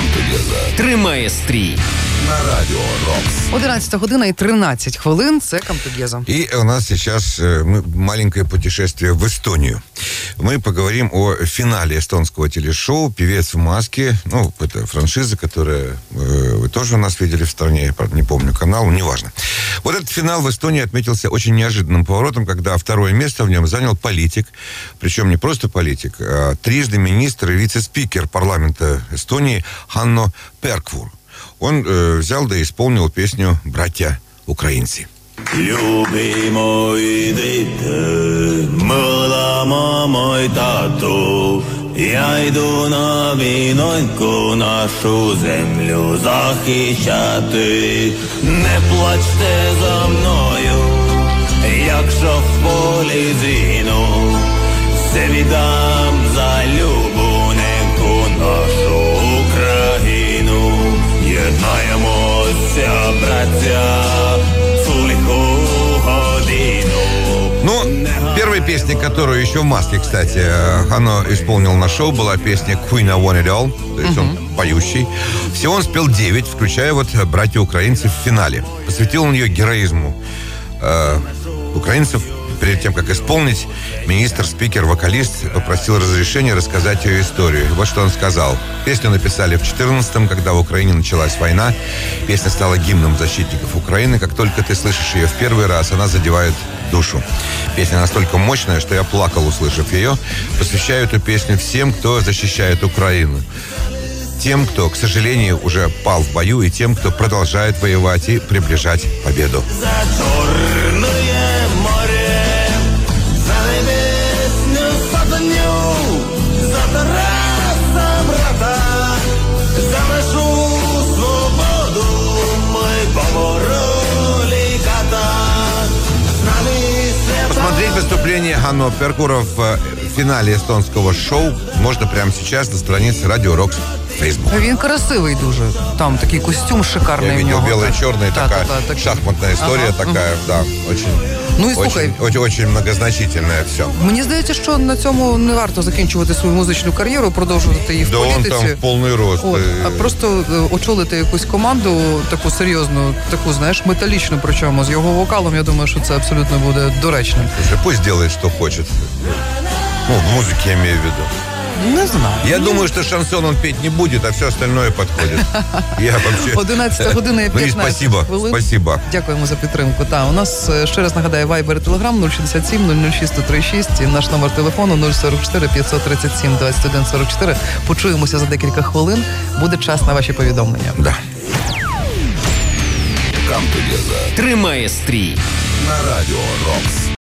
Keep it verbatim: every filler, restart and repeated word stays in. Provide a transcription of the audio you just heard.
Come Together тримає стрій. на Радио Рокс. одинадцята година і тринадцять хвилин. Це Come Together. И у нас сейчас мы, маленькое путешествие в Эстонию. Мы поговорим о финале эстонского телешоу «Певец в маске». Ну, это франшиза, которая э, вы тоже у нас видели в стране. Я, правда, не помню канал, неважно. Вот этот финал в Эстонии отметился очень неожиданным поворотом, когда второе место в нем занял политик. Причем не просто политик, а трижды министр и вице-спикер парламента Эстонии Ханно Перквур. Он э, взял да исполнил песню «Братья украинцы». Любимой дитя, мила мой тату, я йду на війноньку нашу землю захищати. Не плачте за мною, якщо в полі згину, все віддам за любоньку нашу Україну. Єднаємося, браття, в лиху годину. Ну, первой песней, которую еще в маске, кстати, Ханно исполнил на шоу, была песня Queen I Want It All, то есть uh-huh. он поющий. Всего он спел девять, включая вот «Братья украинцы» в финале. Посвятил он ее героизму э, украинцев. Перед тем, как исполнить, министр, спикер, вокалист попросил разрешения рассказать ее историю. Вот что он сказал. Песню написали в четырнадцатом, когда в Украине началась война. Песня стала гимном защитников Украины. Как только ты слышишь ее в первый раз, она задевает душу. Песня настолько мощная, что я плакал, услышав ее. Посвящаю эту песню всем, кто защищает Украину. Тем, кто, к сожалению, уже пал в бою, и тем, кто продолжает воевать и приближать победу. Посмотреть выступление Ханно Перквура в финале эстонского шоу можно прямо сейчас на странице Радио Рокс в Facebook. Він красивий дуже. Там такий костюм шикарний. Я видел белый-черный, да, такая да, да, шахматная история, ага, такая, угу. да, очень, ну і слухай, очень, очень, очень многозначительное все. Мені здається, що на цьому не варто закінчувати свою музичну кар'єру, продовжувати її в да політиці. Да он там в повний рост. От, а просто очолити якусь команду, таку серйозну, таку, знаєш, металічну, причому з його вокалом, я думаю, що це абсолютно буде доречним. Слушай, пусть делает, что хочет. Ну, в музыке я имею в виду. Не знаю. Я думаю, что шансон он петь не будет, а все остальное подходит. Я вообще... одинадцята година і п'ятнадцять спасибо, хвилин. Спасибо. Дякуємо за підтримку. Та, у нас, ще раз нагадаю, Viber і Telegram нуль шістдесят сім нуль нуль шість сто тридцять шість і наш номер телефону нуль сорок чотири п'ятсот тридцять сім двадцять один сорок чотири. Почуємося за декілька хвилин. Буде час на ваші повідомлення. Да. Come Together Тримає стрій. на Радио Рокс.